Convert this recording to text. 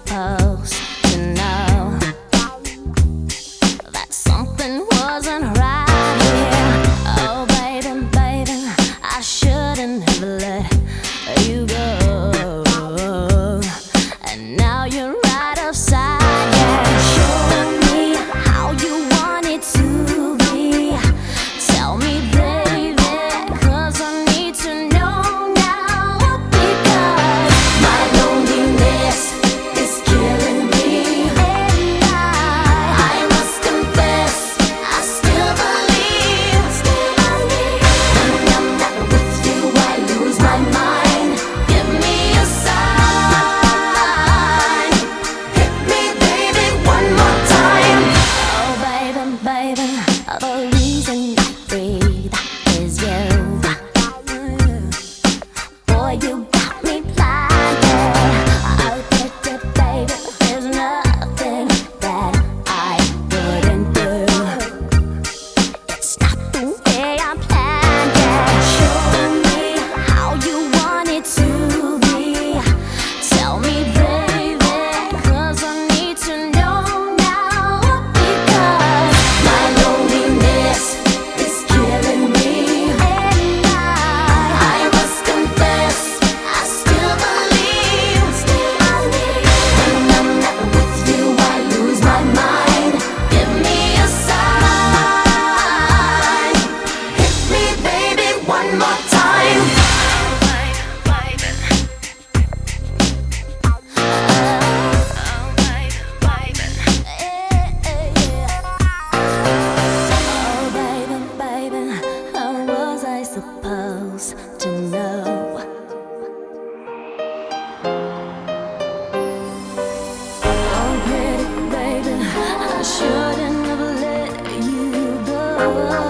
supposed to know that something wasn't right here. Oh, baby, baby, I shouldn't have let you go. And now you're right upside down. Show me how you want it to be. Tell me, baby, 'cause I need to know now. Because my loneliness is killing me, and I must confess, I still believe. When I'm not with you, I lose my mind. Give me a sign. Hit me, baby, one more time. Oh, baby, baby, the reason I breathe is you. Boy, you got me blinded. Oh, baby, there's nothing that I wouldn't do. It's not the way I planned it. Show me how you want it to be. Tell me, baby, 'cause I need to know now. Because my loneliness is killing me, and I must confess, I still believe. When I'm not with you, I lose my mind. Give me a sign. Hit me, baby, one more time. Oh, baby, baby, how was I supposed to know? Oh, pretty baby, I shouldn't have let you go.